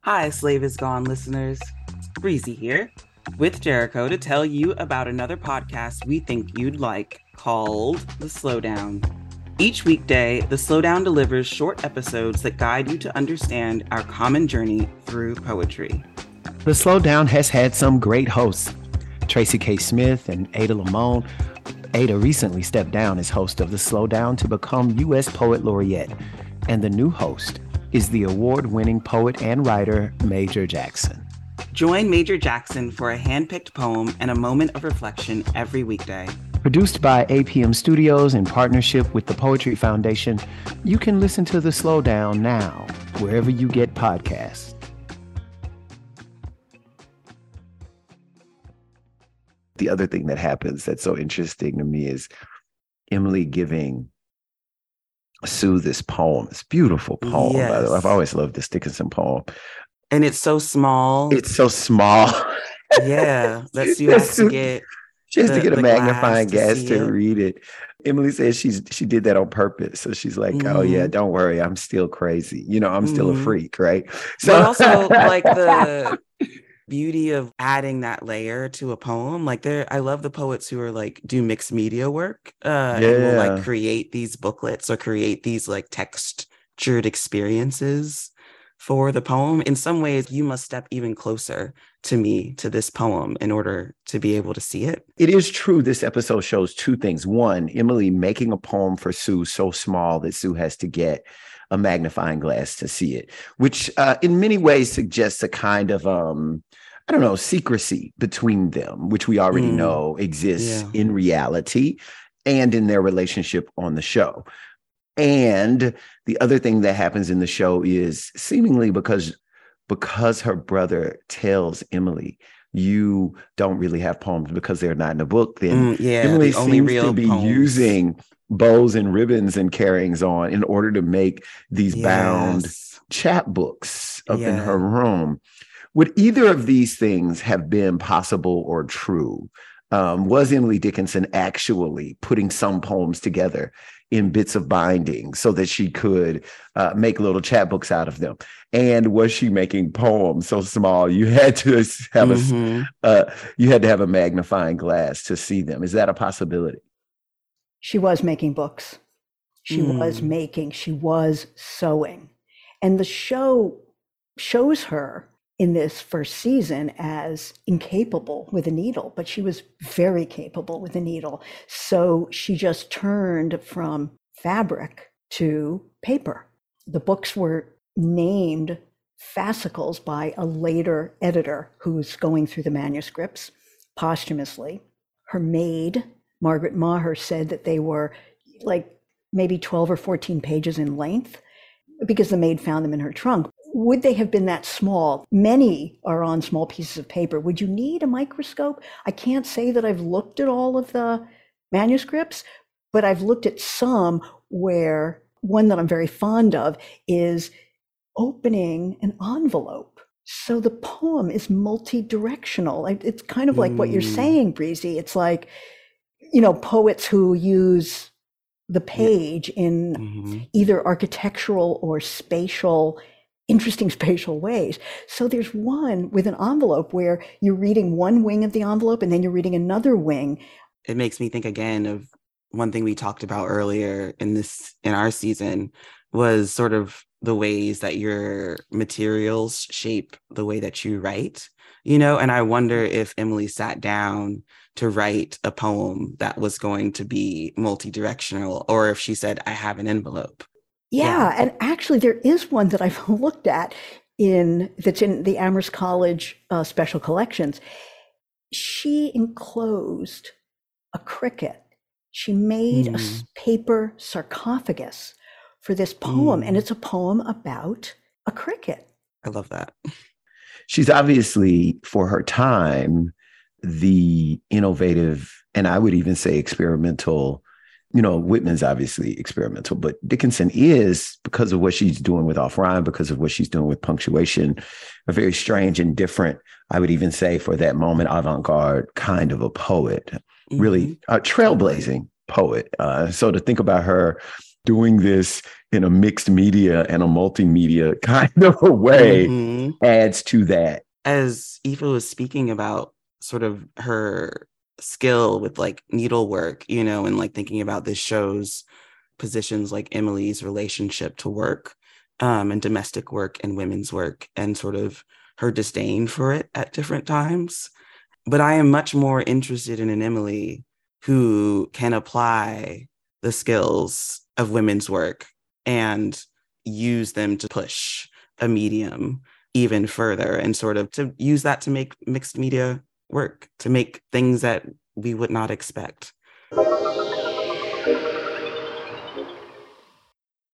Hi, Slave is Gone listeners. Breezy here with Jericho to tell you about another podcast we think you'd like called The Slowdown. Each weekday, The Slowdown delivers short episodes that guide you to understand our common journey through poetry. The Slowdown has had some great hosts, Tracy K. Smith and Ada Limon. Ada recently stepped down as host of The Slowdown to become U.S. Poet Laureate, and the new host is the award-winning poet and writer, Major Jackson. Join Major Jackson for a hand-picked poem and a moment of reflection every weekday. Produced by APM Studios in partnership with the Poetry Foundation, you can listen to The Slowdown now, wherever you get podcasts. The other thing that happens that's so interesting to me is Emily giving Sue this poem, this beautiful poem, Yes. by the way. I've always loved this Dickinson poem. And it's so small. It's so small. Yeah, that Sue has to get. She has to get a magnifying glass to it. read it. Emily says she did that on purpose. So she's like, oh yeah, don't worry, I'm still crazy. I'm still a freak, right? So but also like the beauty of adding that layer to a poem. Like I love the poets who are like do mixed media work and will like create these booklets or create these like textured experiences for the poem. In some ways, you must step even closer to this poem in order to be able to see it. It is true. This episode shows two things. One, Emily making a poem for Sue so small that Sue has to get a magnifying glass to see it, which in many ways suggests a kind of, secrecy between them, which we already know exists in reality and in their relationship on the show. And the other thing that happens in the show is seemingly because her brother tells Emily, you don't really have poems because they're not in the book, then Emily seems to be using bows and ribbons and carryings on in order to make these bound chapbooks up in her room. Would either of these things have been possible or true? Was Emily Dickinson actually putting some poems together in bits of binding so that she could make little chapbooks out of them? And was she making poems so small you had to have a magnifying glass to see them? Is that a possibility? She was making books. She was sewing. And the show shows her in this first season as incapable with a needle, but she was very capable with a needle. So she just turned from fabric to paper. The books were named fascicles by a later editor who's going through the manuscripts posthumously. Her maid, Margaret Maher, said that they were like maybe 12 or 14 pages in length because the maid found them in her trunk. Would they have been that small? Many are on small pieces of paper. Would you need a microscope? I can't say that I've looked at all of the manuscripts, but I've looked at some where one that I'm very fond of is opening an envelope. So the poem is multi-directional. It's kind of like what you're saying, Breezy. It's like, poets who use the page in either architectural or interesting spatial ways. So there's one with an envelope where you're reading one wing of the envelope and then you're reading another wing. It makes me think again of one thing we talked about earlier in our season was sort of the ways that your materials shape the way that you write, and I wonder if Emily sat down to write a poem that was going to be multi-directional, or if she said, I have an envelope. Yeah, and actually there is one that I've looked at that's in the Amherst College special collections. She enclosed a cricket. She made a paper sarcophagus for this poem, and it's a poem about a cricket. I love that. She's obviously, for her time, the innovative, and I would even say experimental. Whitman's obviously experimental, but Dickinson is, because of what she's doing with off rhyme, because of what she's doing with punctuation, a very strange and different, I would even say for that moment, avant-garde kind of a poet, really a trailblazing poet. So to think about her doing this in a mixed media and a multimedia kind of a way adds to that. As Aoife was speaking about sort of her skill with like needlework, you know, and like thinking about this show's positions like Emily's relationship to work, and domestic work and women's work, and sort of her disdain for it at different times. But I am much more interested in an Emily who can apply the skills of women's work and use them to push a medium even further, and sort of to use that to make mixed media work, to make things that we would not expect.